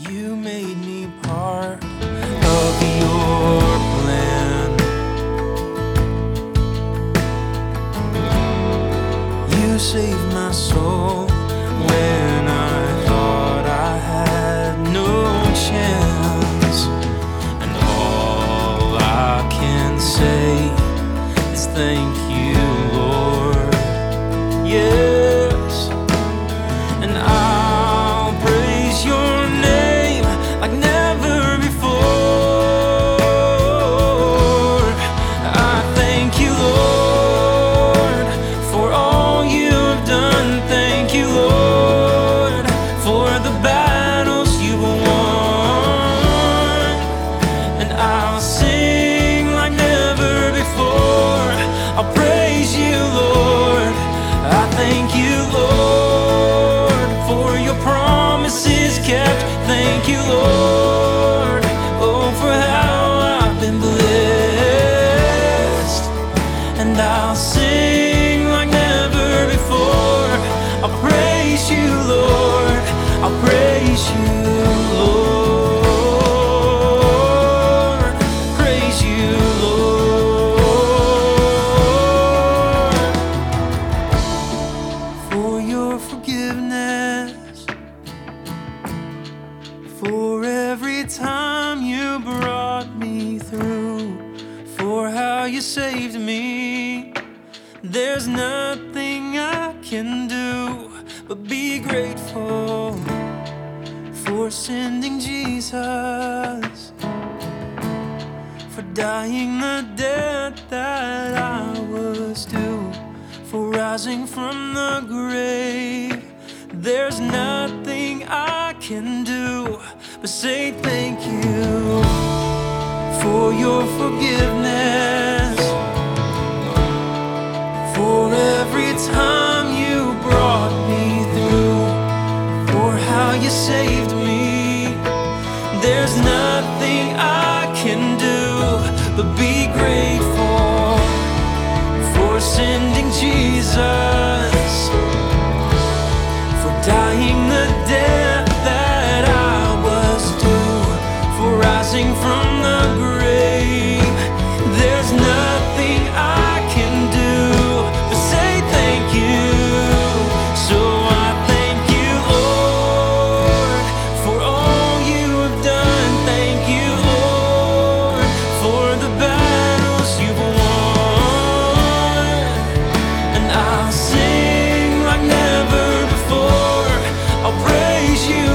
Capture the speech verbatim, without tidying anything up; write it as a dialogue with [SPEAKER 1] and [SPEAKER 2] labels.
[SPEAKER 1] You made me part of your plan. You saved my soul when I thought I had no chance. And all I can say is thank you, Lord. Yes, and I'll praise your name like never before. I thank you, Lord, for all you've done. Thank you, Lord, for the battles you've won. And I'll sing like never before. I'll praise you, Lord. I thank you, Lord, for your promises kept. Thank you, Lord, oh, for how I've been blessed. And I'll sing like never before. I'll praise you, Lord. I'll praise you, Lord. Praise you, Lord, for your forgiveness, for every time you brought me through, for how you saved me. There's nothing I can do but be grateful for sending Jesus, for dying the death that I was due, for rising from the grave. There's nothing I can do but say thank you for your forgiveness, for every time you brought me through, for how you saved me. There's nothing I can do but be grateful for sending Jesus, for dying the death that I was due, for rising from the grave. There's nothing I can do but say thank you. So I thank you, Lord, for all you have done. Thank you, Lord, for the battles you've won. And I'll sing like never before. I'll praise you,